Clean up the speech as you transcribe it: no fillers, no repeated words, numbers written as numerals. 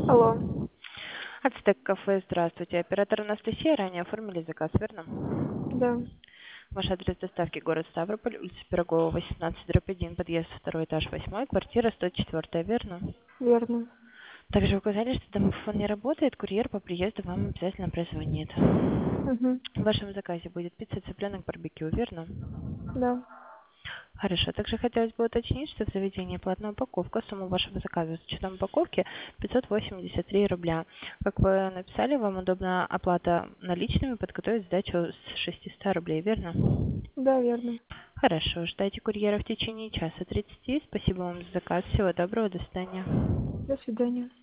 Алло, Ацтек кафе, здравствуйте. Оператор Анастасия, ранее оформили заказ, верно? да, Ваш адрес доставки город Ставрополь, улица Пирогова, 18/1, подъезд 2 этаж, 8, квартира 104, верно? верно. Также указали, что домофон не работает, курьер по приезду вам обязательно прозвонит. Угу, В вашем заказе будет пицца, цыпленок, барбекю, верно? да. Хорошо. Также хотелось бы уточнить, что в заведении платная упаковка. Сумма вашего заказа с учетом упаковки 583 рубля. Как вы написали, вам удобна оплата наличными, подготовить сдачу с 600 рублей, верно? Да, верно. Хорошо. Ждайте курьера в течение часа 30. Спасибо вам за заказ. Всего доброго. До свидания. До свидания.